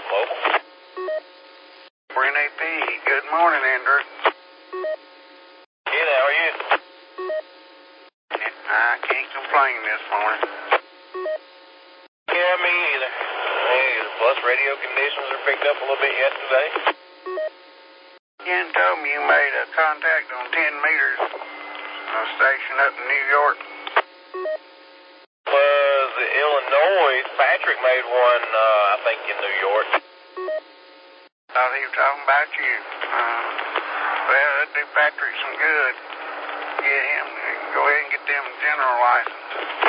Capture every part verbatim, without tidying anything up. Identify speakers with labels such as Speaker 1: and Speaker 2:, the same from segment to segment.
Speaker 1: Mobile.
Speaker 2: Brent A P, good morning, Andrew.
Speaker 1: Good, how are you?
Speaker 2: I can't complain this morning.
Speaker 1: Yeah, me either. Me either. Plus, radio conditions are picked up a little bit yesterday.
Speaker 2: Ken told me you made a contact on ten meters, a station up in New York.
Speaker 1: Was Illinois. Patrick made one, uh, I think, in New York.
Speaker 2: Thought he was talking about you. Uh, well, that'd do Patrick some good. Get him, go ahead and get them general license.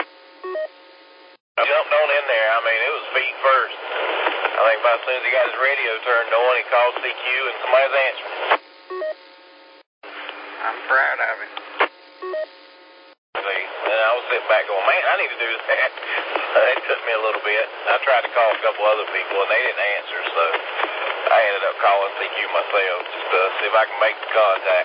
Speaker 1: I jumped on in there. I mean, it was feet first. I think about as soon as he got his radio turned on, he called C Q and somebody was answering.
Speaker 2: I'm proud of him.
Speaker 1: See, and I was sitting back going, man, I need to do that. It took me a little bit. I tried to call a couple other people, and they didn't answer, so I ended up calling C Q myself just to see if I can make the contact.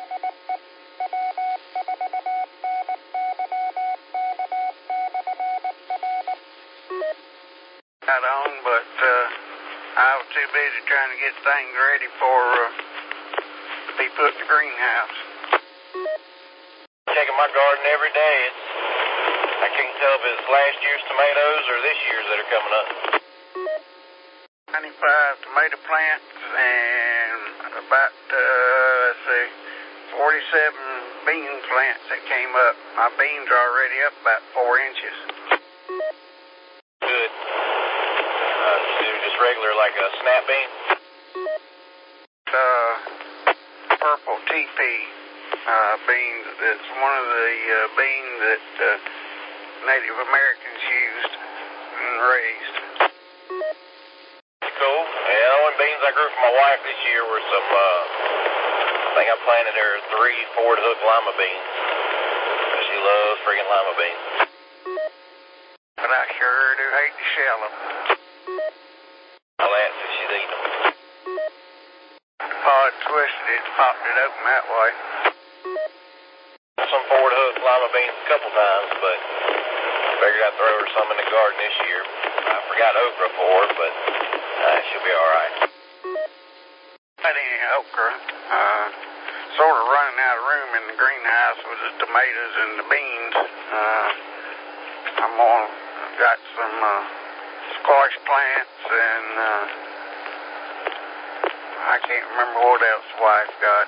Speaker 2: Got on, but uh, I was too busy trying to get things ready for uh, to be put in the greenhouse.
Speaker 1: Checking my garden every day. It's, I can't tell if it's last year's tomatoes or this year's that are coming up.
Speaker 2: ninety-five tomato plants and about, uh, let's see, forty-seven bean plants that came up. My beans are already up about four inches.
Speaker 1: Good. Uh, you do just regular, like a snap bean?
Speaker 2: Uh, purple teepee uh, beans. It's one of the uh, beans that uh, Native Americans used and raised.
Speaker 1: Cool. Yeah, the only beans I grew for my wife this year were some, uh, I think I planted her three Ford Hook lima beans. She loves friggin' lima beans.
Speaker 2: But I sure do hate to shell them.
Speaker 1: I'll ask if she's eating them.
Speaker 2: The pod twisted it, popped it open that way.
Speaker 1: Some Ford Hook lima beans a couple times, but I figured I'd throw her some in the garden this year. I forgot okra for her, but uh, she'll be alright.
Speaker 2: Not any okra. Uh, sort of running out of room in the greenhouse with the tomatoes and the beans. Uh, I'm on, got some uh, squash plants and uh, I can't remember what else the wife got.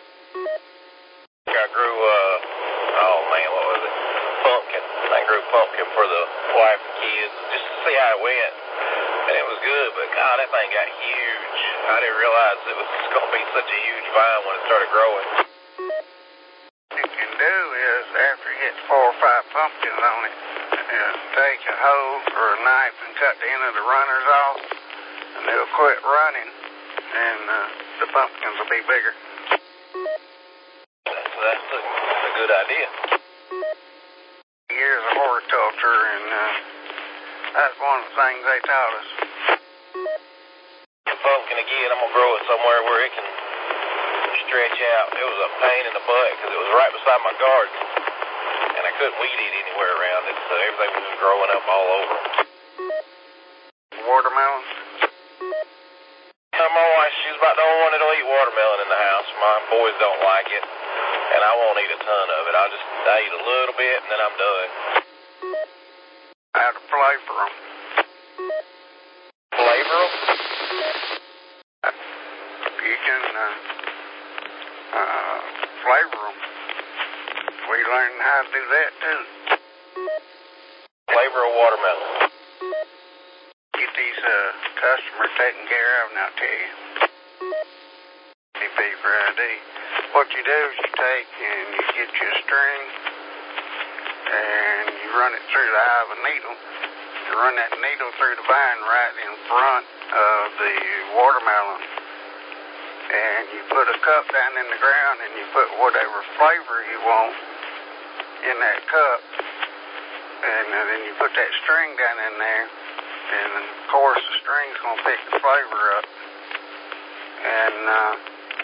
Speaker 1: I grew, uh, oh man, what was it? Pumpkin. I grew pumpkin for the wife and kids just to see how it went. And it was good, but God, that thing got huge. I didn't realize it was going to be such a huge vine when it started growing.
Speaker 2: What you can do is, after you get four or five pumpkins on it, is take a hose or a knife and cut the end of the runners off, and they'll quit running, and uh, the pumpkins will be bigger.
Speaker 1: That's, that's, a, that's a good idea.
Speaker 2: Years of horticulture, and uh, that's one of the things they taught us.
Speaker 1: The pumpkin again, I'm going to grow it somewhere where it can stretch out. It was a pain in the butt because it was right beside my garden, and I couldn't weed it anywhere around it, so everything was just growing up all over.
Speaker 2: Watermelon?
Speaker 1: Uh, my wife, she's about the only one that'll eat watermelon in the house. My boys don't like it, and I won't eat a ton of it. I'll just I eat a little bit, and then I'm done.
Speaker 2: How to flavor them?
Speaker 1: Flavor them?
Speaker 2: You can uh, uh, flavor them. We learned how to do that too.
Speaker 1: Flavor a watermelon.
Speaker 2: Get these uh, customers taken care of, and I'll tell you. A P for I D. What you do is you take and you get you a string and you run it through the eye of a needle. You run that needle through the vine right in front of the watermelon. And you put a cup down in the ground and you put whatever flavor you want in that cup. And then you put that string down in there. And of course the string's going to pick the flavor up. And uh,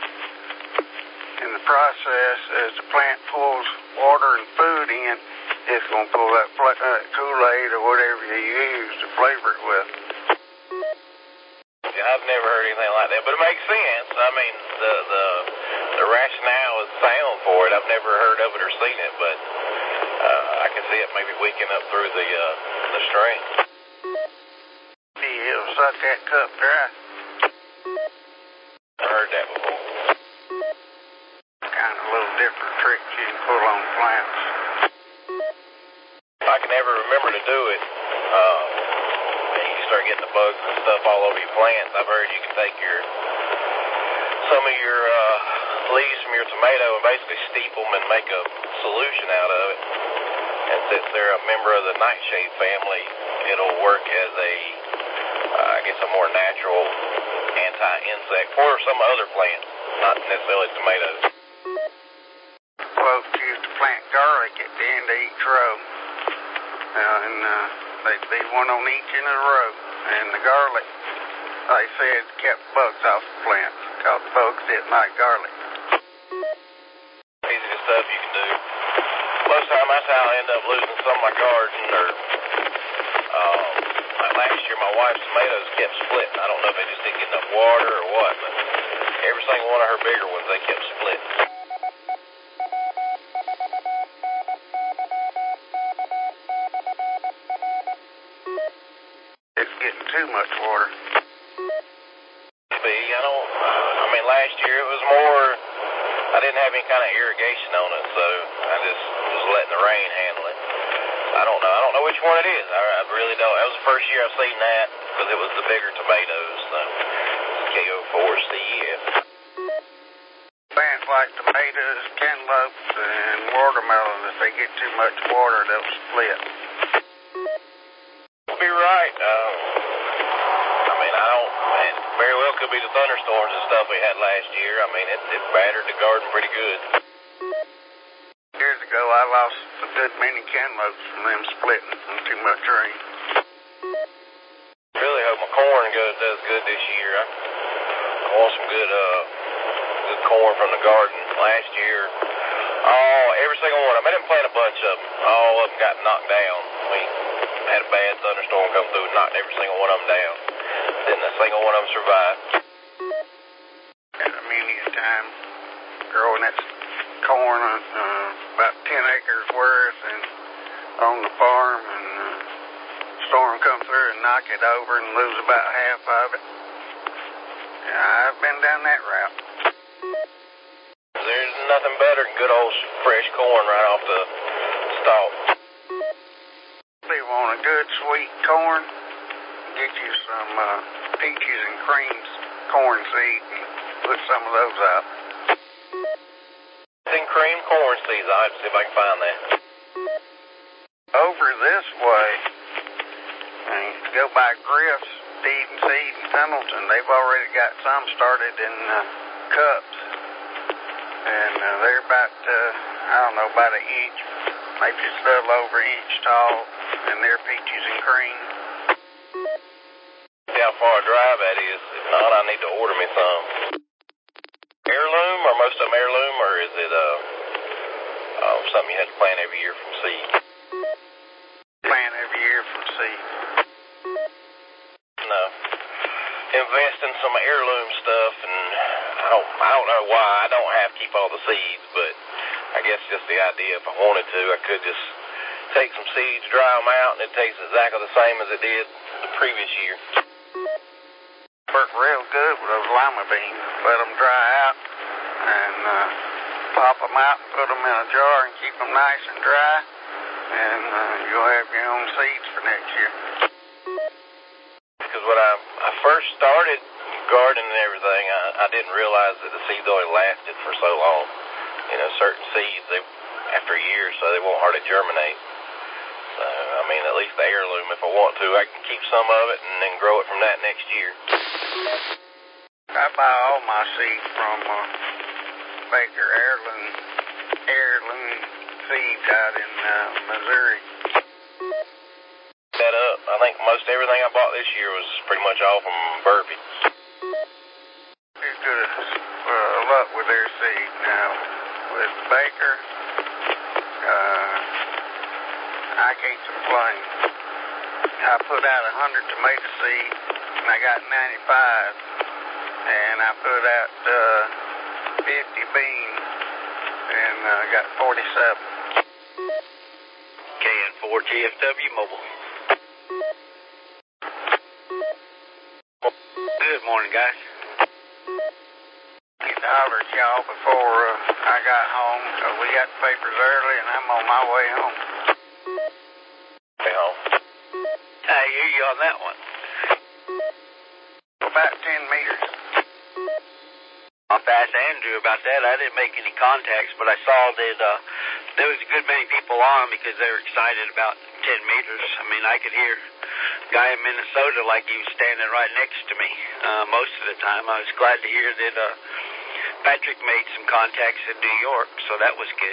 Speaker 2: in the process, as the plant pulls water and food in, it's going to pull that uh, Kool-Aid or whatever you use to flavor it with.
Speaker 1: I've never heard anything like that, but it makes sense. I mean, the the the rationale is sound for it. I've never heard of it or seen it, but uh, I can see it maybe weakening up through the uh, the string.
Speaker 2: Yeah, it'll suck that cup dry.
Speaker 1: I heard that before.
Speaker 2: Kind of little different tricks you can pull on plants.
Speaker 1: I can never remember to do it. Uh, and you start getting the bugs and stuff all over your plants. I've heard you can take your some of your uh, leaves from your tomato and basically steep them and make a solution out of it. And since they're a member of the nightshade family, it'll work as a, uh, I guess, a more natural anti-insect for some other plants, not necessarily tomatoes.
Speaker 2: Folks used to plant garlic at the end of each row. Uh, and uh, they'd be one on each in a row. And the garlic, they said, kept bugs off the plants because bugs didn't like garlic.
Speaker 1: Easiest stuff you can do. Most of the time, that's how I end up losing some of my garden. Or um, like last year, my wife's tomatoes kept splitting. I don't know if they just didn't get enough water or what, but every single one of her bigger ones, they kept splitting.
Speaker 2: It's getting too much water.
Speaker 1: See, I don't, I mean, last year it was more, I didn't have any kind of irrigation on it, so I just was letting the rain handle it. I don't know. I don't know which one it is. I, I really don't. That was the first year I've seen that because it was the bigger tomatoes, so K O four C F.
Speaker 2: Plants like tomatoes, cantaloupes, and watermelon, if they get too much water, they'll split.
Speaker 1: You'll be right. Um, I mean, I don't, it very well could be the thunderstorms and stuff we had last year. I mean, it, it battered the garden pretty good.
Speaker 2: Years ago, I lost a good many cantaloupes from them splitting from too much rain.
Speaker 1: Really hope my corn goes, does good this year. I, I want some good, uh, good corn from the garden. Last year, oh, every single one. I didn't plant a bunch of them. All of them got knocked down. We had a bad thunderstorm come through and knocked every single one of them down. Didn't a single one of them survive.
Speaker 2: Had a many a time growing that corn, uh, about ten acres worth, and on the farm, and uh, storm come through and knock it over and lose about half of it. Yeah, I've been down that route.
Speaker 1: There's nothing better than good old fresh corn right off the stalk.
Speaker 2: If you want a good sweet corn, get you some uh, peaches and creams corn seed and put some of those out.
Speaker 1: And cream corn seeds. I'll have to see if I can find that.
Speaker 2: Over this way, and go by Griff's Feed and Seed in Pendleton, they've already got some started in uh, cups. And uh, they're about, uh, I don't know, about an inch, maybe just a little over an inch tall, and they're peaches and cream.
Speaker 1: See how far a drive that is. If not, I need to order me some. Heirloom, or most of them heirloom, or is it uh, uh, something you had to plant every year from seed?
Speaker 2: Plant every year from seed.
Speaker 1: No. Invest in some heirloom stuff, and I don't, I don't know why. I don't have to keep all the seeds, but I guess just the idea, if I wanted to, I could just take some seeds, dry them out, and it tastes exactly the same as it did the previous year.
Speaker 2: Work real good with those lima beans. Let them dry out and uh, pop them out and put them in a jar and keep them nice and dry, and uh, you'll have your own seeds for next year.
Speaker 1: Because when I, I first started gardening and everything, I, I didn't realize that the seeds only lasted for so long. You know, certain seeds, they after a year, so they won't hardly germinate. So, I mean, at least the heirloom, if I want to, I can keep some of it and then grow it from that next year.
Speaker 2: I buy all my seeds from uh, Baker Heirloom, heirloom seeds out in uh, Missouri.
Speaker 1: Set up. I think most everything I bought this year was pretty much all from Burpee.
Speaker 2: They're good uh, luck with their seed now. With Baker, uh, I can't complain. I put out a hundred tomato seed, and I got ninety-five. I put out uh, fifty beans and uh, got forty-seven.
Speaker 3: K N four T F W Mobile. Good morning, guys.
Speaker 2: I hollered y'all before uh, I got home, so we got the papers early, and I'm on my way home.
Speaker 1: Way home.
Speaker 3: I hear you on that one.
Speaker 2: About ten meters.
Speaker 3: I'll ask Andrew about that. I didn't make any contacts, but I saw that uh, there was a good many people on because they were excited about ten meters. I mean, I could hear a guy in Minnesota like he was standing right next to me uh, most of the time. I was glad to hear that uh, Patrick made some contacts in New York, so that was good.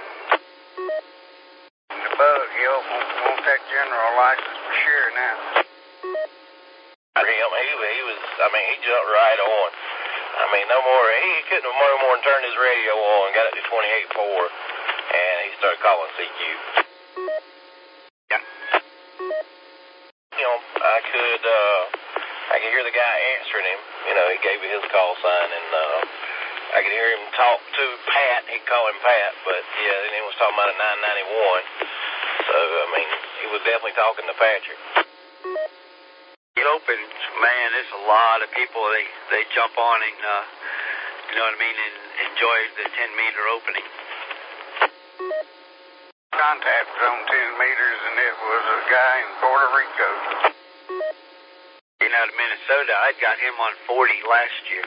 Speaker 2: The bug, he'll won't take general license for sure now.
Speaker 1: For him, he, he was, I mean, he jumped right on. I mean, no more, he couldn't have no more than turned his radio on, got it to twenty-eight point four, and he started calling C Q.
Speaker 3: Yeah.
Speaker 1: You know, I could, uh, I could hear the guy answering him. You know, he gave me his call sign, and uh, I could hear him talk to Pat. He'd call him Pat, but yeah, then he was talking about a nine ninety-one. So, I mean, he was definitely talking to Patrick.
Speaker 3: It opens, man, there's a lot of people, they, they jump on and, uh, you know what I mean, and enjoy the ten meter opening.
Speaker 2: Contact was on ten meters, and it was a guy in Puerto Rico.
Speaker 3: You know, to Minnesota, I got him on forty last year.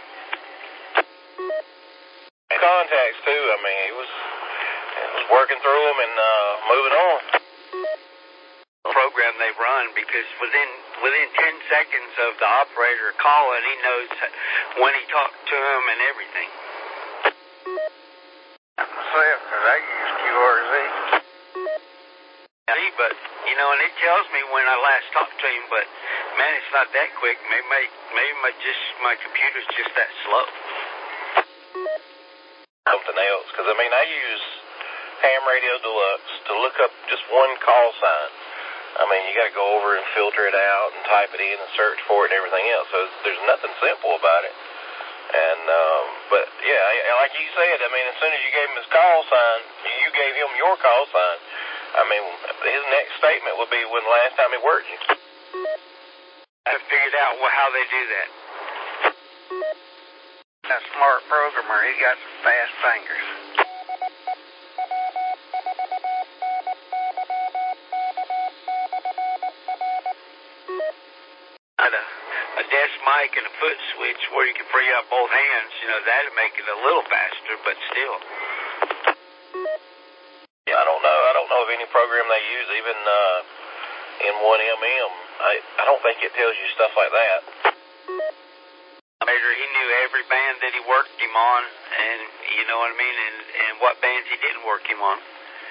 Speaker 1: Contacts, too. I mean, he was, he was working through them and uh, moving on.
Speaker 3: Program they run, because within within ten seconds of the operator calling, he knows when he talked to him and everything.
Speaker 2: Myself, because I used Q R Z.
Speaker 3: See, but you know, and it tells me when I last talked to him. But man, it's not that quick. Maybe my maybe my just my computer's just that slow.
Speaker 1: Something else, because I mean, I use Ham Radio Deluxe to look up just one call sign. I mean, you got to go over and filter it out and type it in and search for it and everything else. So there's nothing simple about it. And, um, but yeah, like you said, I mean, as soon as you gave him his call sign, you gave him your call sign. I mean, his next statement would be when the last time he worked you.
Speaker 3: I figured out how they do that.
Speaker 2: That smart programmer, he got some fast fingers.
Speaker 3: A desk mic and a foot switch where you can free up both hands, you know, that'd make it a little faster, but still.
Speaker 1: Yeah, I don't know. I don't know of any program they use, even uh, in one M M. I, I don't think it tells you stuff like that.
Speaker 3: He knew every band that he worked him on, and you know what I mean, and, and what bands he didn't work him on.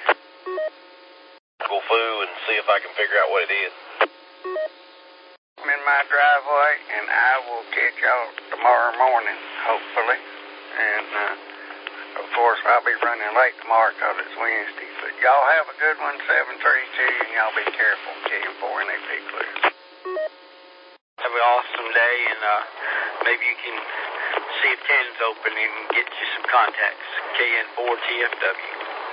Speaker 1: Go foo and see if I can figure out what it is.
Speaker 2: I'm in my driveway, and I will catch y'all tomorrow morning, hopefully. And, uh, of course, I'll be running late tomorrow because it's Wednesday. But y'all have a good one, seven three two, and y'all be careful, K N four N A P clear.
Speaker 3: Have an awesome day, and uh, maybe you can see if ten's open and get you some contacts. K N four T F W.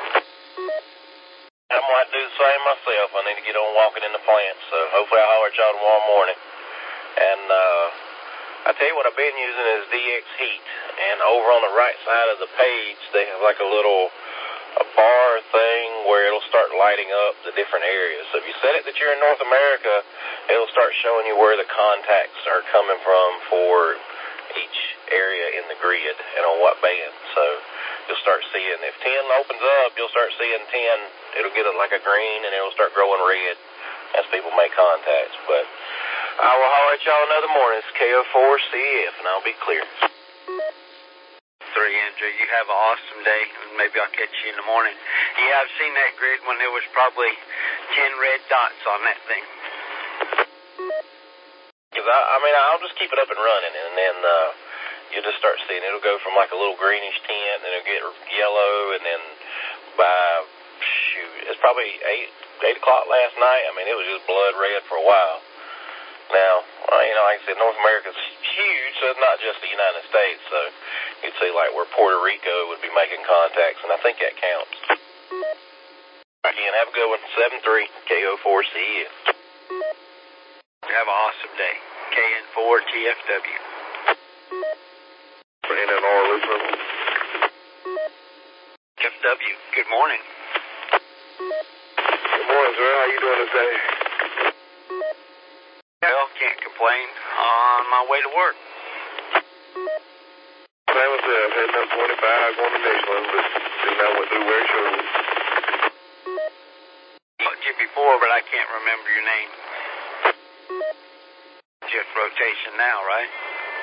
Speaker 1: I'm going to do the same myself. I need to get on walking in the plant, so hopefully I'll holler at y'all tomorrow morning. And uh, I tell you what I've been using is D X Heat, and over on the right side of the page, they have like a little a bar thing where it'll start lighting up the different areas. So if you set it that you're in North America, it'll start showing you where the contacts are coming from for each area in the grid and on what band. So you'll start seeing, if ten opens up, you'll start seeing ten, it'll get like a green and it'll start growing red as people make contacts. But I will holler at y'all another morning. It's K O four C F, and I'll be clear.
Speaker 3: Three, Andrew, you have an awesome day, and maybe I'll catch you in the morning. Yeah, I've seen that grid when there was probably ten red dots on that thing.
Speaker 1: Cause I, I mean, I'll just keep it up and running, and then uh, you'll just start seeing it'll go from like a little greenish tint, and it'll get yellow, and then by shoot, it's probably eight eight o'clock last night. I mean, it was just blood red for a while. Now, well, you know, like I said, North America's huge, so it's not just the United States. So you'd see like where Puerto Rico would be making contacts, and I think that counts. Again, have a good one. seven three K O four C S.
Speaker 3: Have an awesome day. K N four T F W.
Speaker 2: N N R listener.
Speaker 3: F W, good morning.
Speaker 2: Good morning, sir. How you doing today?
Speaker 3: Well, can't complain. On my way to work.
Speaker 2: Same as that. Heading up twenty-five going to Michelin, but didn't know what to do where it showed.
Speaker 3: Talked to you before, but I can't remember your name. Shift rotation now, right?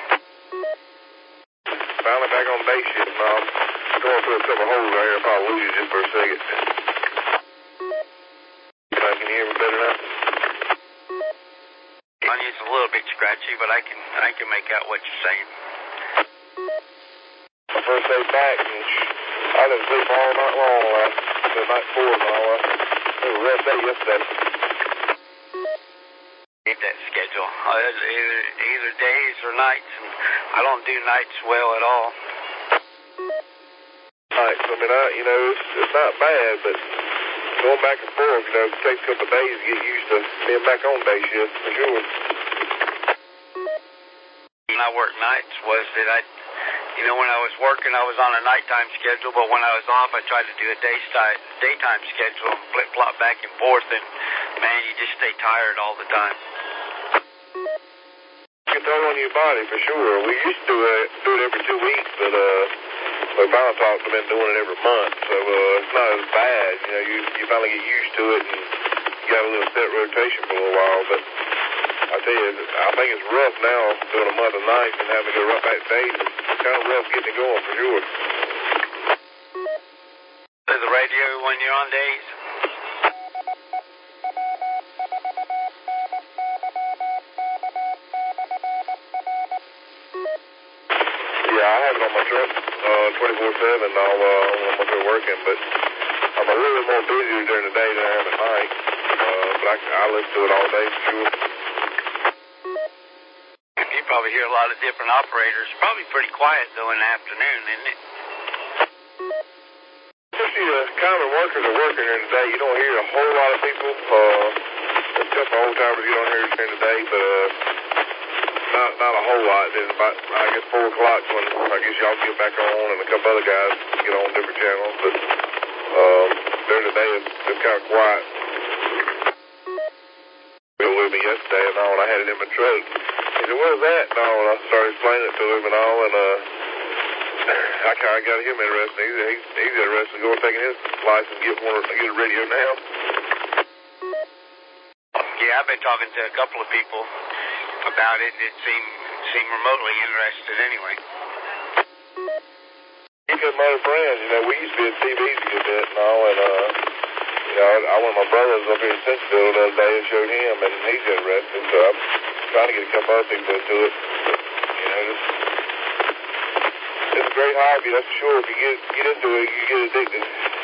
Speaker 2: Finally back on day shift now. I'm going through a couple of holes out here. I'll probably lose you just for a second. Can you hear me better now?
Speaker 3: It's a little bit scratchy, but I can I can make out what you're saying.
Speaker 2: My first day back, and I didn't sleep all night long last the night before and all that. It was a rough day yesterday.
Speaker 3: Get that schedule. Uh, either either days or nights, and I don't do nights well at all.
Speaker 2: Nights, I mean, I you know it's, it's not bad, but going back and forth, you know, it takes a couple of days to get used to being back on day shift for sure.
Speaker 3: When I worked nights was that I, you know, when I was working, I was on a nighttime schedule, but when I was off, I tried to do a day style, daytime schedule and flip-flop back and forth, and, man, you just stay tired all the time.
Speaker 2: You can tell on your body for sure. We used to do it, do it every two weeks, but, uh, we finally talked to been doing it every month, so, uh, it's not as bad. You know, you, you finally get used to it, and you got a little set rotation for a little while, but I tell you, I think it's rough now doing a month of nights and having to go right back to days. It's kind of rough getting it going for sure.
Speaker 3: There's the radio when you're on days.
Speaker 2: Yeah, I have it on my truck uh, twenty-four seven now uh, when I'm up here working, but I'm a little bit more busier during the day than I am at night. Uh, but I, I listen to it all day for sure.
Speaker 3: You probably hear a lot of different operators. Probably pretty quiet, though, in the afternoon, isn't it?
Speaker 2: Especially the common workers are working during the day. You don't hear a whole lot of people. Uh, there's a couple old timers you don't hear during the day, but uh, not not a whole lot. Then about, I guess, four o'clock when I guess y'all get back on and a couple other guys get on different channels. But um, during the day, it's, it's kind of quiet. Bill with me yesterday and all, and I had it in my truck. He said, "What is that?" And all, and I started explaining it to him and all, and uh, I kind of got him interested. He's, he's, he's interested in going taking his license and get one, get a radio now.
Speaker 3: Yeah, I've been talking to a couple of people about it that seem seem remotely interested anyway.
Speaker 2: He got my other friends, you know, we used to be at T V's a good bit and all, and uh, you know, I, I went with my brothers up here in Centerville the other day and showed him, and he's interested, so I'm trying to get a couple other people into it. You know, it's, it's a great hobby, that's for sure. If you get get into it, you get addicted.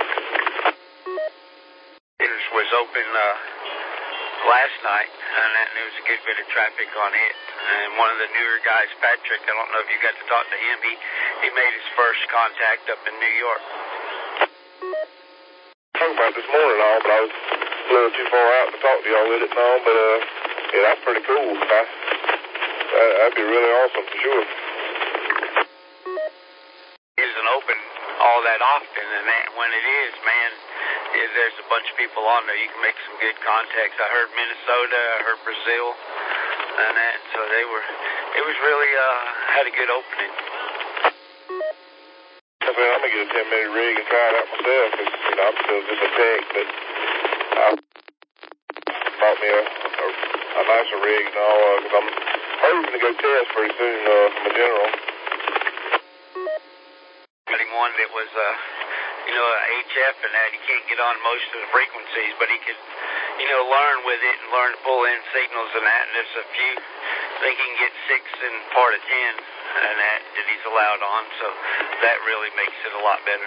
Speaker 3: It was open uh, last night, and there was a good bit of traffic on it. And one of the newer guys, Patrick, I don't know if you got to talk to him, he, he made his first contact up in New York.
Speaker 2: Talking about this morning and all, but I was a little too far out to talk to y'all with it and all, but uh, yeah, that's pretty cool. I, that, that'd be really awesome for sure.
Speaker 3: It isn't open all that often, and that, when it is, man, it, there's a bunch of people on there. You can make some good contacts. I heard Minnesota, I heard Brazil, and that, so they were, it was really, uh, had a good opening.
Speaker 2: I mean, I'm going to get a ten minute rig and try it out myself, because, you know, I'm still just a tech, but I bought me a, a, a nicer rig and all, because uh, I'm hoping to go test pretty soon uh, from a general.
Speaker 3: Getting one that was, uh, you know, H F and that, he can't get on most of the frequencies, but he could, you know, learn with it and learn to pull in signals and that, and there's a few, I think he can get six and part of ten and that, that he's allowed on, so that really makes it a lot better.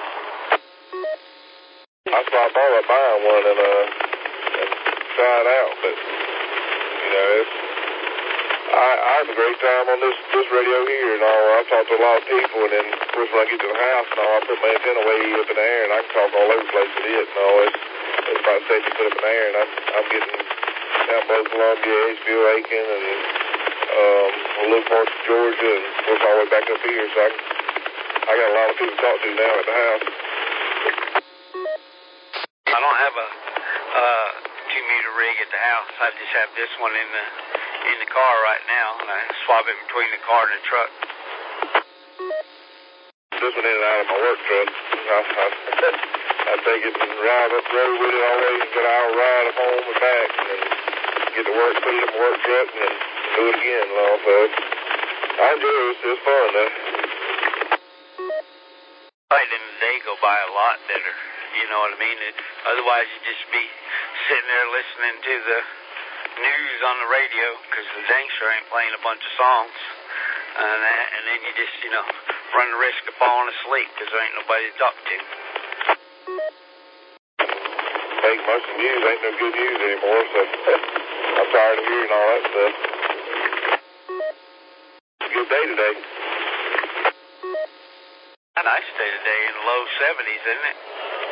Speaker 2: I thought I thought about buying one and, uh, and try it out, but, you know, it's,
Speaker 4: I, I have a great time on this this radio here and all. I've talked to a lot of people, and then, of course, when I get to the house and all, I put my antenna way up in the air, and I can talk all over the place with it and all. It's, it's about safe to put up in the air, and I'm, I'm getting down below Columbia, Edgefield, Aiken, and um, a little parts of Georgia, and, of course, all the way back up here. So I, I got a lot of people to talk to now at the house.
Speaker 3: I don't have a uh, two-meter rig at the house. I just have this one in the in the car right now, and I swap it between the car and the truck.
Speaker 4: This one in and out of my work truck. I, I, I take it and ride up the road with it all the way, and get an hour ride home and back, and then get to work, put it in my work truck, and then do it again. You know, so I enjoy it. It's, it's fun, though.
Speaker 3: Right in the day go by a lot better. You know what I mean? It, otherwise, you'd just be sitting there listening to the news on the radio because the gangster ain't playing a bunch of songs. And, that, and then you just, you know, run the risk of falling asleep because there ain't nobody to talk to.
Speaker 4: I think most of the news ain't no good news anymore, so I'm tired of hearing all that stuff. It's a good day today.
Speaker 3: A nice day today in the low seventies, isn't it?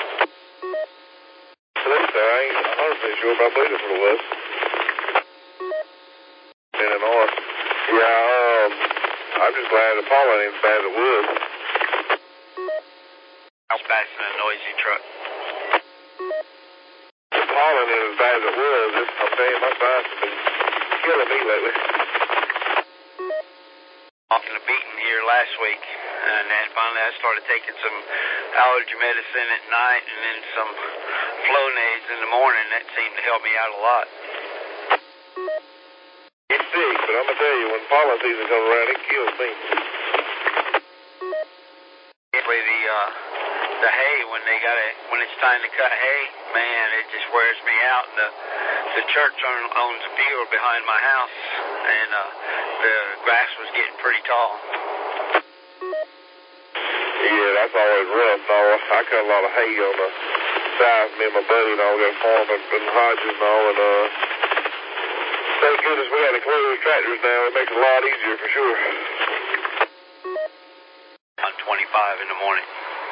Speaker 4: I think so. I ain't one hundred percent sure, but I believe it's what it was. In the north. Yeah, um, I'm just glad the pollen ain't as bad as it was.
Speaker 3: I was passing a noisy truck.
Speaker 4: The pollen ain't as bad as it was. It's, I'm saying my sides have been killing me lately.
Speaker 3: Often a beating here last week, and then finally I started taking some allergy medicine at night and then some Flonase in the morning. That seemed to help me out a lot.
Speaker 4: It's sick, but I'm going to tell you, when pollen season comes around, it kills me.
Speaker 3: The, uh, the hay, when they got it, when it's time to cut hay, man, it just wears me out. The, the church own, owns a field behind my house, and uh, the grass was getting pretty tall.
Speaker 4: Yeah, that's always rough. No, I cut a lot of hay on the side. Me and my buddy and all got a farm up in Hodges and all, and uh, thank goodness we got the closed tractors now. It makes it a lot easier for sure.
Speaker 3: On twenty-five in the morning.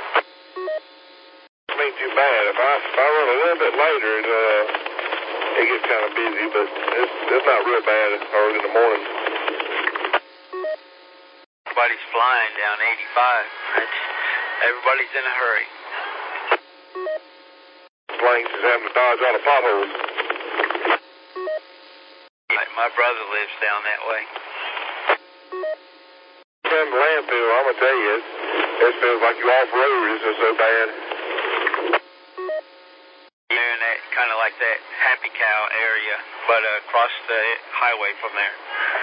Speaker 4: It ain't too bad. If I if I run a little bit later, it uh it gets kind of busy, but it's it's not real bad early in the morning.
Speaker 3: Everybody's flying down eighty-five. It's, everybody's in a hurry.
Speaker 4: Planes is having to dodge all the potholes.
Speaker 3: Like my brother lives down that way.
Speaker 4: From the landfill, I'm gonna tell you, it, it feels like you off road. It's just so bad.
Speaker 3: You're in that kind of like that Happy Cow area, but uh, across the highway from there.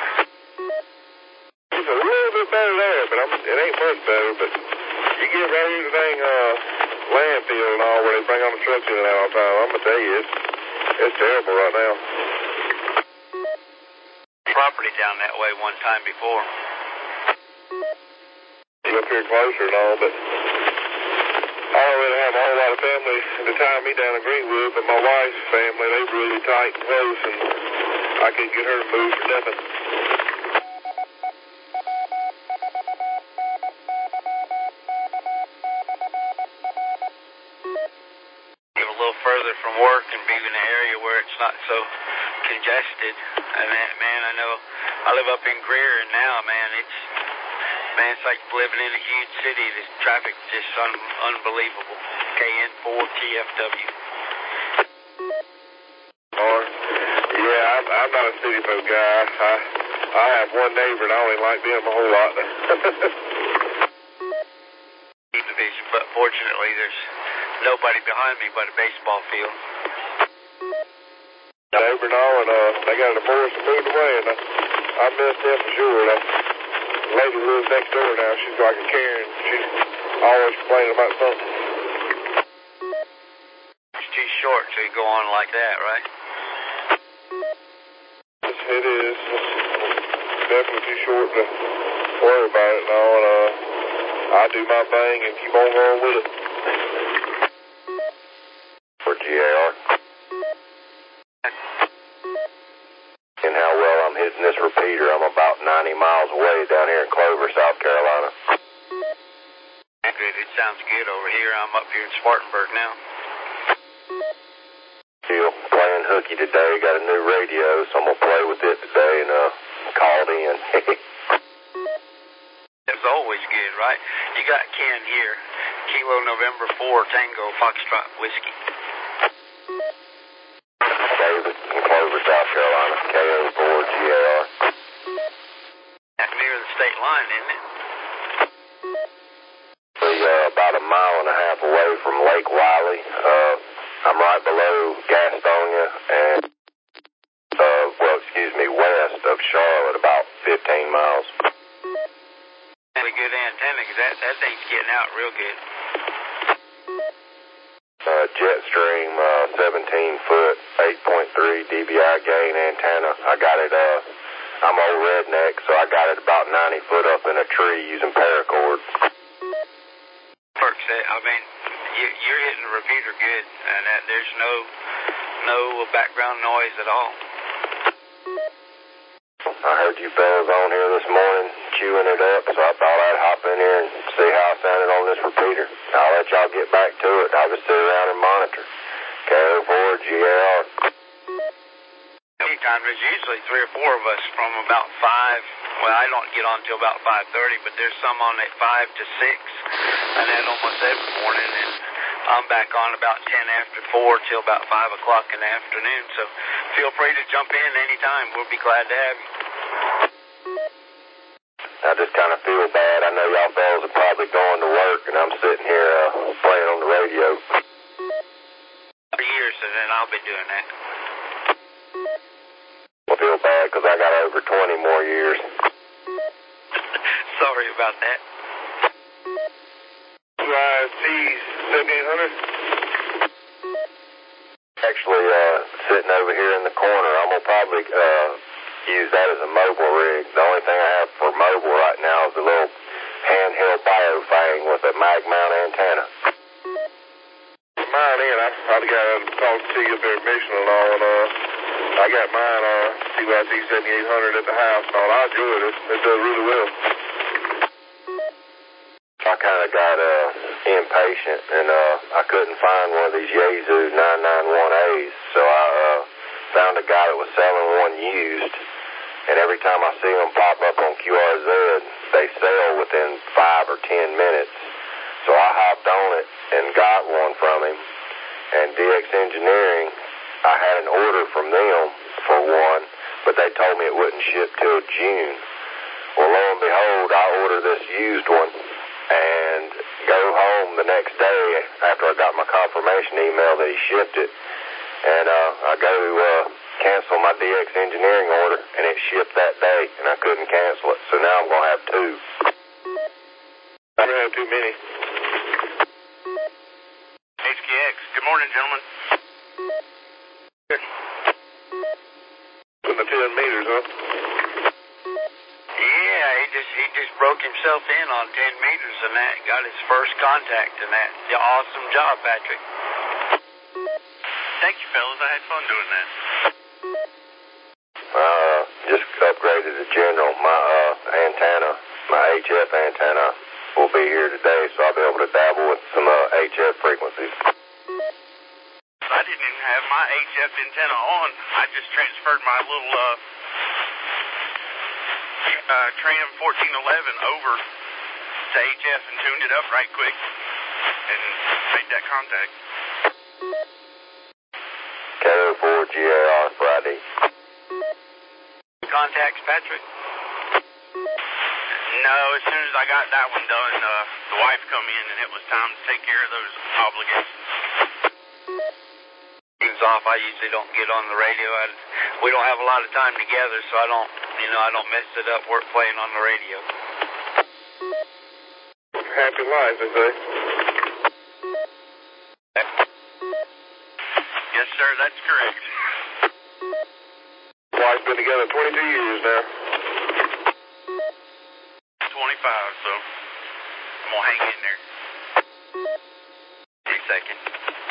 Speaker 4: It's a little bit better there, but I'm, it ain't much better. But you get right here to the dang uh, landfill and all, where they bring on the trucks in and out all the time. I'm gonna tell you, it's it's terrible right now.
Speaker 3: Property down that way one time before.
Speaker 4: Up here closer and all, but I don't really have a whole lot of family to tie me down in Greenwood, but my wife's family, they really tight and close, and I couldn't get her to move for nothing.
Speaker 3: Get a little further from work and be in an area where it's not so congested. And that, man, I know I live up in Greer, and now, man, it's Man, it's like living in a huge city. The traffic's just un- unbelievable. K N four T F W.
Speaker 4: Or, yeah, I'm, I'm not a city folk guy. I, I have one neighbor, and I only like them a whole lot.
Speaker 3: Division, but fortunately, there's nobody behind me but a baseball field.
Speaker 4: Neighbor and all, and uh, they got a divorce and moved away, and I, I missed them for sure. And I, The lady lives next door now. She's like a Karen. She's always complaining about something.
Speaker 3: It's too short to go on like that, right?
Speaker 4: Yes, it is. It's definitely too short to worry about it and all. And, uh, I do my thing and keep on going with it. For G A R. And how well I'm hitting this repeater, I'm ninety miles away down here in Clover, South Carolina.
Speaker 3: Good. It sounds good over here. I'm up here in Spartanburg now.
Speaker 4: Still playing hooky today. Got a new radio, so I'm going to play with it today and uh, called in.
Speaker 3: That's always good, right? You got Ken here. Kilo November four, Tango, Foxtrot, Whiskey.
Speaker 4: David in Clover, South Carolina, K O four G A R.
Speaker 3: That's near the state line, isn't it?
Speaker 4: We're uh, about a mile and a half away from Lake Wiley. Uh, I'm right below Gastonia and, uh, well, excuse me, west of Charlotte, about fifteen miles.
Speaker 3: And a good antenna, because that, that thing's getting out real good.
Speaker 4: Uh, Jetstream, uh, seventeen foot, eight point three D B I gain antenna. I got it, uh, I'm old redneck, so I got it about ninety foot up in a tree using paracord.
Speaker 3: Works, I mean, you, you're hitting the repeater good, and that, there's no, no background noise at all.
Speaker 4: I heard you fellas on here this morning chewing it up, so I thought I'd hop in here and see how I sounded on this repeater. I'll let y'all get back to it. I'll just sit around and monitor. K O four G A R.
Speaker 3: Anytime, there's usually three or four of us from about five. Well, I don't get on till about five thirty, but there's some on at five to six, and that almost every morning, and I'm back on about ten after four till about five o'clock in the afternoon, so feel free to jump in anytime. We'll be glad to have you.
Speaker 4: I just kind of feel bad. I know y'all fellas are probably going to work, and I'm sitting here uh, playing on the radio.
Speaker 3: For years, and then I'll be doing that.
Speaker 4: I feel bad because I got over twenty more years.
Speaker 3: Sorry about that.
Speaker 4: Y T seventy-eight hundred? Actually, uh, sitting over here in the corner, I'm going to probably uh, use that as a mobile rig. The only thing I have for mobile right now is a little handheld biofang with a mag mount antenna. Mine in, I probably got to talk to you up there at Mission and all, and uh, I got mine, uh, C Y T seventy-eight hundred at the house and all. I enjoy it. It does really well. I kind of got uh, impatient, and uh, I couldn't find one of these Yaesu nine ninety-one A's, so I uh, found a guy that was selling one used, and every time I see them pop up on Q R Z, they sell within five or ten minutes. So I hopped on it and got one from him, and D X Engineering, I had an order from them for one, but they told me it wouldn't ship till June. Well, lo and behold, I ordered this used one, and go home the next day after I got my confirmation email that he shipped it, and uh, I go to uh, cancel my D X Engineering order, and it shipped that day, and I couldn't cancel it, so now I'm going to have two. I don't have too many.
Speaker 3: H K X, good morning, gentlemen.
Speaker 4: Putting the ten meters, huh?
Speaker 3: Yeah, he just he just broke himself in on ten meters and that, got his first contact and that. Yeah, awesome job, Patrick.
Speaker 5: Thank you, fellas. I had fun doing that.
Speaker 4: Uh, just upgraded to general. My uh, antenna, my H F antenna, will be here today, so I'll be able to dabble with some uh, H F frequencies.
Speaker 5: I didn't even have my H F antenna on. I just transferred my little uh, uh, Tram fourteen eleven over to H F and tuned it up right quick and made that contact.
Speaker 4: K O four G A R Friday.
Speaker 3: Contacts, Patrick?
Speaker 5: No, as soon as I got that one done, uh, the wife come in and it was time to take care of those obligations.
Speaker 3: Things off, I usually don't get on the radio. I, we don't have a lot of time together, so I don't, you know, I don't mess it up work playing on the radio.
Speaker 4: Happy life, they say.
Speaker 5: Yes, sir, that's correct.
Speaker 4: Wife's been together twenty-two years now.
Speaker 5: twenty-five, so I'm going to hang in there.
Speaker 3: Three seconds.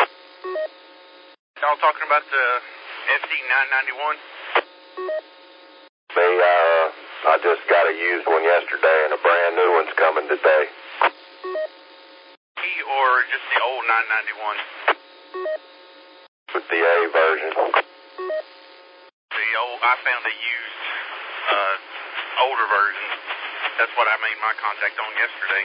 Speaker 5: Y'all talking about the F D nine ninety-one?
Speaker 4: Me, uh,
Speaker 6: I just got a used one yesterday, and a brand new one's coming today.
Speaker 5: E or just the old nine ninety-one?
Speaker 6: With the A version.
Speaker 5: The old, I found a used, uh, older version. That's what I made my contact on yesterday.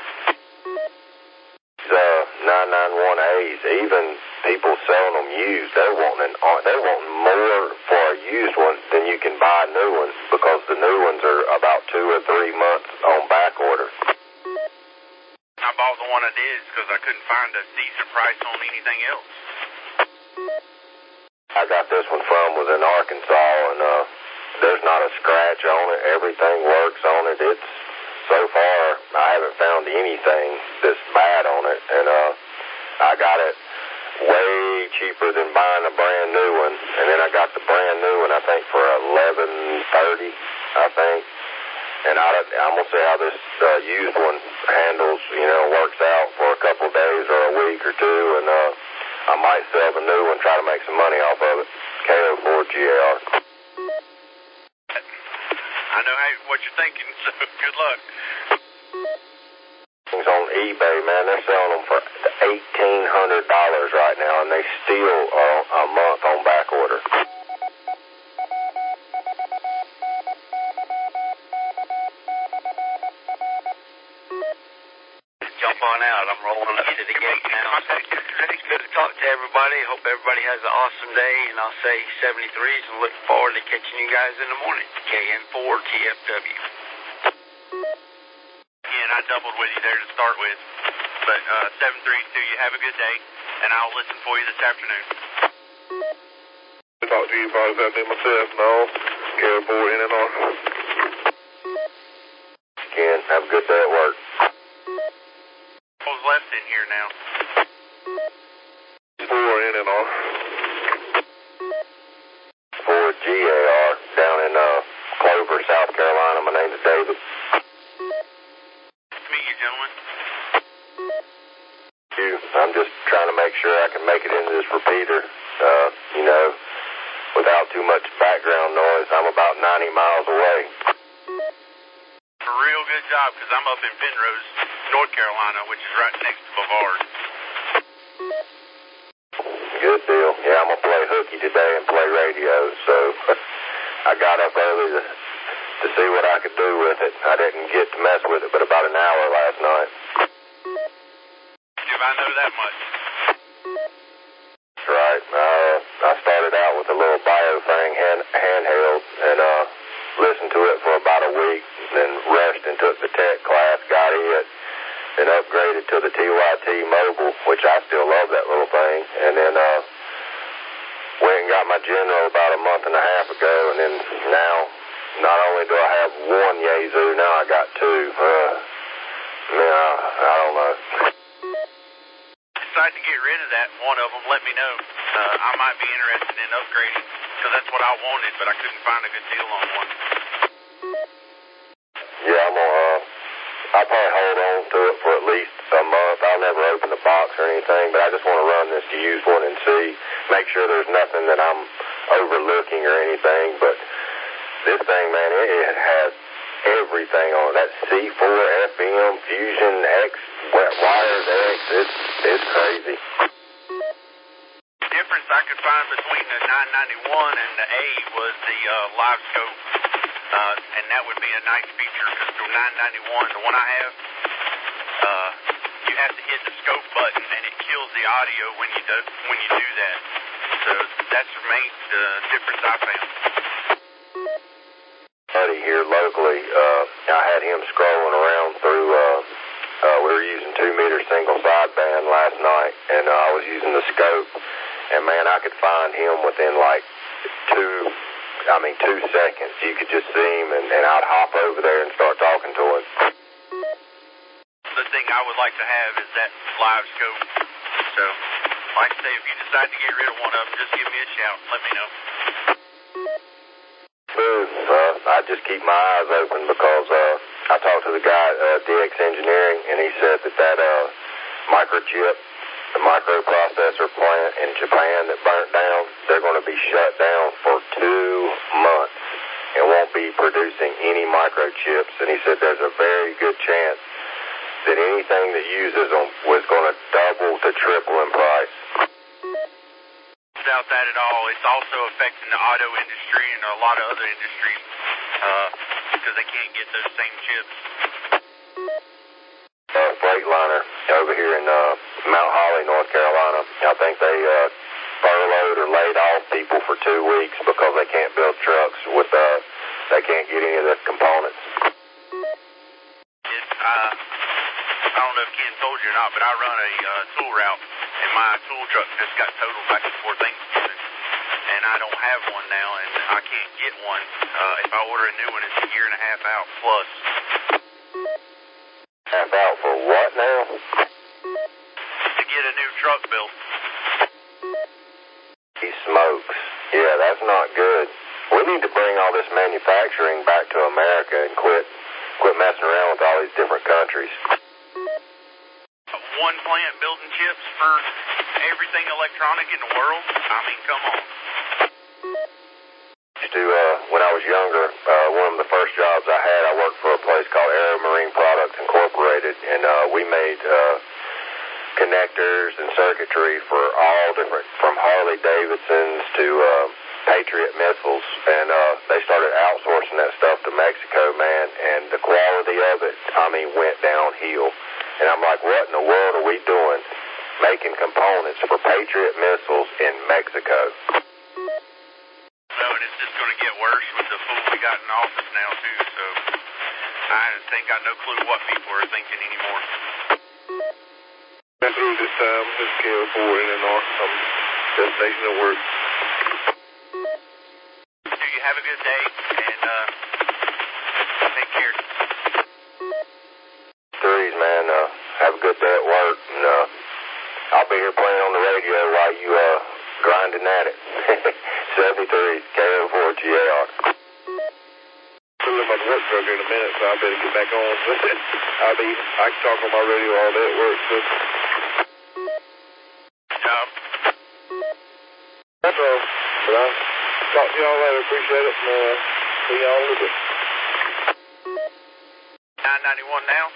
Speaker 6: Uh, nine ninety-one A's, even people selling them used, they're wanting, they're wanting more for a used one than you can buy new ones, because the new ones are about two or three months on back order.
Speaker 5: I bought the one I did because I couldn't find a decent price on anything else.
Speaker 6: I got this one from was in Arkansas, and uh, there's not a scratch on it. Everything works on it. It's so far I haven't found anything that's bad on it, and uh, I got it way cheaper than buying a brand new one, and then I got the brand new one I think for eleven thirty, I think. And I, I'm gonna see how this uh, used one handles, you know, works out for a couple of days or a week or two, and uh, I might sell the new one, try to make some money off of it. K O four G A R.
Speaker 5: I know how, what you're thinking, so good luck.
Speaker 6: Things on eBay, man, they're selling them for eighteen hundred dollars right now, and they still are a month on back order.
Speaker 3: Jump on out. I'm rolling up to the gate now. Good to talk to everybody. Hope everybody has an awesome day, and I'll say seventy-threes and look forward to catching you guys in the morning. K N four T F W.
Speaker 5: And I doubled with you there to start with. But uh, seven three two, you have a good day, and I'll listen for you this afternoon.
Speaker 4: I'll talk to you about that day myself, no. K O four N N R.
Speaker 6: Ken, have a good day at work.
Speaker 5: Who's left in here now?
Speaker 4: four N N R.
Speaker 6: four G A R down in uh, Clover, South Carolina. My name is David.
Speaker 5: Meet you, gentlemen.
Speaker 6: You, I'm just trying to make sure I can make it into this repeater, uh, you know, without too much background noise. I'm about ninety miles away.
Speaker 5: A real good job, because I'm up in Penrose, North Carolina, which is right next to Bavard.
Speaker 6: Good deal. Yeah, I'm going to play hooky today and play radio, so I got up early to, to see what I could do with it. I didn't get to mess with it but about an hour last night.
Speaker 5: If I know that much.
Speaker 6: That's right. Uh, I started out with a little Biofang hand, handheld and uh, listened to it for about a week, then rushed and took the tech class, got it, and upgraded to the T Y T Mobile, which I still love that little thing, and then uh, went and got my General about a month and a half ago, and then now, not only do I have one Yaesu, now I got two. Uh, man, I, I don't know.
Speaker 5: Decide to get rid of that, one of them, let me know. Uh, I might be interested in upgrading, because that's what I wanted, but I couldn't find a good deal on one.
Speaker 6: Yeah, I'm gonna, uh, I'll probably hold on to it for at least a month. I'll never open the box or anything, but I just want to run this used one and see, make sure there's nothing that I'm overlooking or anything, but this thing, man, it, it has everything on it. That C four, F M, Fusion, X, wires, X, it's, it's crazy.
Speaker 5: The difference I could find between the nine ninety-one and the A was the uh, live scope, uh, and that would be a nice feature, because the nine ninety-one, the one I have, uh, you have to hit the scope button, and it kills the audio when you do, when you do that. So that's the main uh, difference I found.
Speaker 6: Buddy here locally, uh, I had him scrolling around through, uh, uh, we were using two meter single sideband last night, and uh, I was using the scope, and man, I could find him within like two, I mean two seconds. You could just see him, and, and I'd hop over there and start talking to him.
Speaker 5: The thing I would like to have is that live scope. So, like I say, if you decide to get rid of one of them, just give me a shout. Let me know.
Speaker 6: Uh, I just keep my eyes open because uh, I talked to the guy at uh, D X Engineering, and he said that that uh, microchip, the microprocessor plant in Japan that burnt down, they're going to be shut down for two months and won't be producing any microchips, and he said there's a very good chance that anything that uses them was going to double to triple in price.
Speaker 5: Without that at all, it's also affecting the auto industry and a lot of other industries uh, because they can't get those same chips.
Speaker 6: Uh, Freightliner over here in uh, Mount Holly, North Carolina, I think they uh, furloughed or laid off people for two weeks because they can't build trucks with, uh, they can't get any of the components.
Speaker 5: It, uh, I don't know if Ken told you or not, but I run a uh, tool route, and my tool truck just got totaled back before Thanksgiving, and I don't have one now, and I can't get one. Uh, if I order a new one, it's a year and a half out plus.
Speaker 6: Half out for what now?
Speaker 5: To get a new truck built.
Speaker 6: He smokes. Yeah, that's not good. We need to bring all this manufacturing back to America and quit quit messing around with all these different countries.
Speaker 5: One plant building chips for everything electronic in the world? I mean, come on.
Speaker 6: Used to, uh, when I was younger, uh, one of the first jobs I had, I worked for a place called Aero Marine Products Incorporated, and uh, we made uh, connectors and circuitry for all different, from Harley Davidsons to uh, Patriot missiles, and uh, they started outsourcing that stuff to Mexico, man, and the quality of it, I mean, went downhill. And I'm like, what in the world are we doing making components for Patriot missiles in Mexico?
Speaker 5: No, and it's just going to get worse with the fool we got in office now, too, so I just ain't got no clue what people are thinking anymore.
Speaker 4: Got through this time, this K O four in and on some destination at work.
Speaker 5: Do you have a good day, and uh, take care.
Speaker 6: Threes, man, uh, have a good day at work, and uh, I'll be here playing on the radio while you uh, grinding at it. seventy-three, K O four G A R.
Speaker 4: I'll let my work truck here in a minute, so I better get back on. I'll be, I can talk on my radio all day at work, so.
Speaker 5: Job.
Speaker 4: That's all. But I'll talk to y'all later. Appreciate it, and uh, see y'all later.
Speaker 5: nine ninety-one now?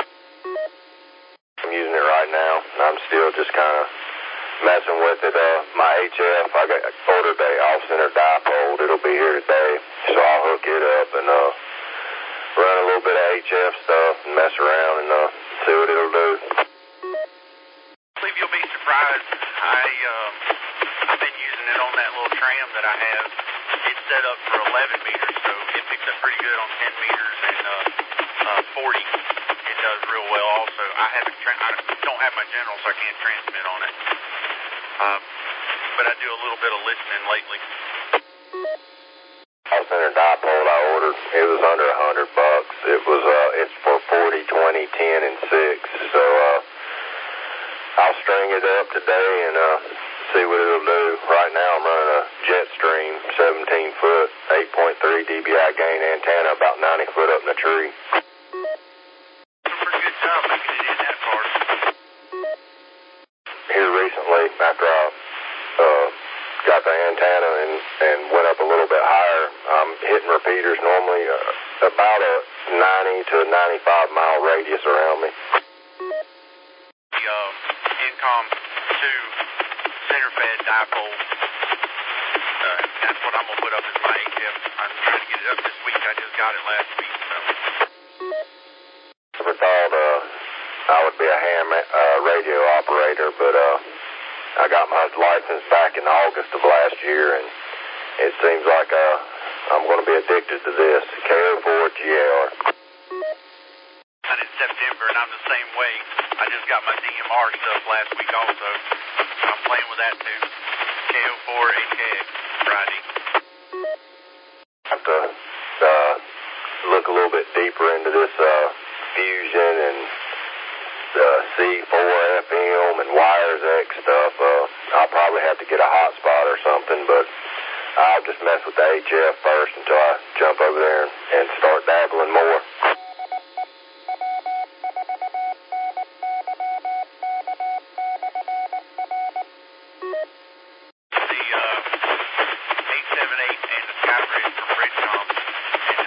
Speaker 6: I'm using it right now, and I'm still just kind of messing with it. Uh, my H F, I got ordered a off-center dipole. It'll be here today, so I'll hook it up and uh, run a little bit of H F stuff and mess around and uh, see what it'll do.
Speaker 5: I believe you'll be surprised. I, uh, I've been using it on that little tram that I have. It's set up for eleven meters, so it picks up pretty good on ten meters and uh, uh, forty. It does real well also. I haven't, tra- I don't have my general, so I can't transmit on it. Uh, but I do a little bit of listening lately.
Speaker 6: Off-center dipole I ordered, it was under a hundred bucks. It was, uh, it's for forty, twenty, ten, and six. So, uh, I'll string it up today and, uh, see what it'll do. Right now I'm running a Jetstream seventeen foot, eight point three D B I gain antenna, about ninety foot up in the tree.
Speaker 5: Pretty good job making it in that far.
Speaker 6: Here recently, after I uh, got the antenna and, and went up a little bit higher, I'm hitting repeaters normally uh, about a ninety to ninety-five mile radius around me.
Speaker 5: The uh, Incom two center fed dipole. Uh, that's what I'm going to put up as my H F. I'm trying to get it up this week. I just got it last week. So.
Speaker 6: Never thought uh, I would be a ham uh, radio operator, but uh, I got my license back in August of last year, and it seems like uh, I'm going to be addicted to this. K O four G A R.
Speaker 5: And in September, and I'm the same way. I just got my D M R stuff last week also. I'm playing with that too. K O four H K X Friday.
Speaker 6: I have to uh, look a little bit deeper into this uh, fusion and uh, C four F M and Wires X stuff. Uh, I'll probably have to get a hotspot or something, but I'll just mess with the H F first until I jump over there and, and start dabbling more.
Speaker 5: The uh, eight seven eight and the Skybridge from Bridgecom, and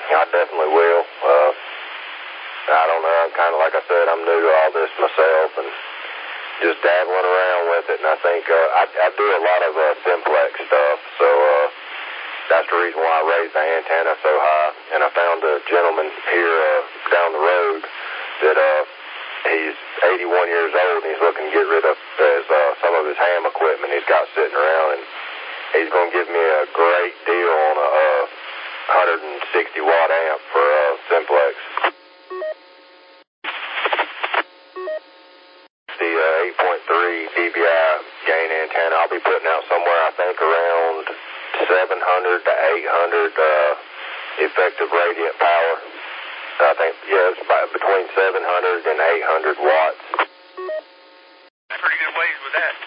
Speaker 6: I definitely will. Uh, I don't know. I'm kind of, like I said, I'm new to all this myself and just dabbling around with it. And I think uh, I, I do a lot of uh, simplex stuff, so uh, that's the reason why I raised the antenna so high. And I found a gentleman here uh, down the road that uh, he's eighty-one years old, and he's looking to get rid of his, uh, some of his ham equipment he's got sitting around, and he's going to give me a great deal on a uh, one hundred sixty watt amp for uh, simplex. The uh, eight point three D B I gain antenna I'll be putting out somewhere, I think, around seven hundred to eight hundred uh, effective radiant power. I think, yeah, it's about between seven hundred and eight hundred watts.
Speaker 5: Pretty good ways with that.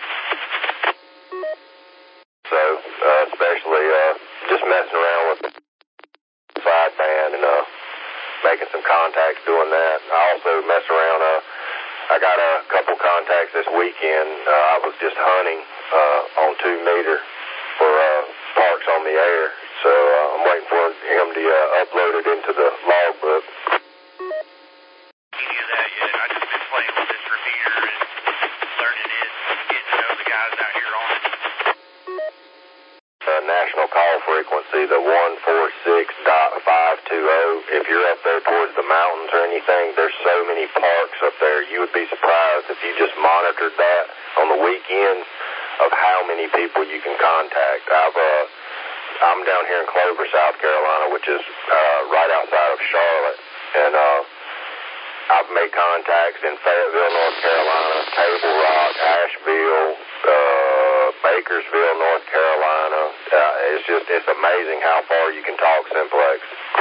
Speaker 6: So, uh, especially uh, just messing around with the sideband and uh, making some contacts doing that. I also mess around. Uh, I got a couple contacts this weekend. Uh, I was just hunting uh, on two meter for uh, parks on the air. So uh, I'm waiting for him to uh, upload it into the logbook.
Speaker 5: Any of that yet? I just been playing with this repeater and learning it, getting to know the guys out here on it.
Speaker 6: Uh, national call frequency, the one forty-six point five two zero. If you're up there towards the mountains or anything, there's so many parks up there. You would be surprised if you just monitored that on the weekends of how many people you can contact. I've uh, I'm down here in Clover, South Carolina, which is uh, right outside of Charlotte, and uh, I've made contacts in Fayetteville, North Carolina, Table Rock, Asheville, uh, Bakersville, North Carolina. Uh, it's just, it's amazing how far you can talk simplex.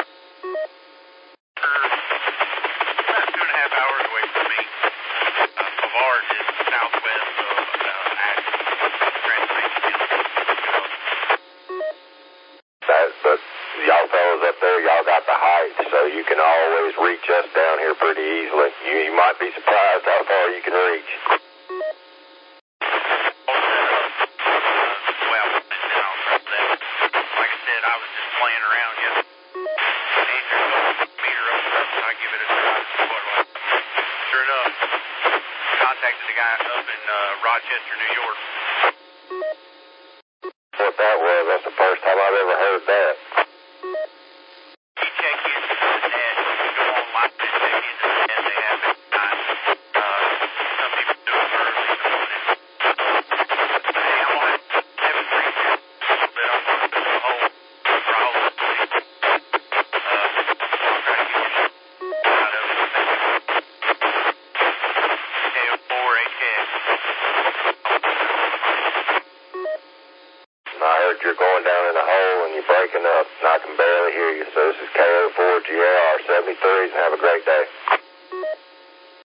Speaker 5: About two and a half hours away from me. Uh, Bavard is southwest of uh, Asheville, Transylvania.
Speaker 6: That, but y'all fellas up there, y'all got the height, so you can always reach us down here pretty easily. You, you might be surprised how far you can reach.
Speaker 5: Rochester, New York.
Speaker 6: What that was, that's the first time I've ever heard that.
Speaker 5: You check into the net, you go online and check into the net, they have it time. Uh, some people do it early in the morning. Hey, I'm going to have a brief here a little bit. I'm going to put a whole, for a whole week. Uh, I'll try to get you out of it. K O four H X.
Speaker 6: I heard you're going down in a hole and you're breaking up, and I can barely hear you. So this is K O four G A R seventy-three, and have a great day.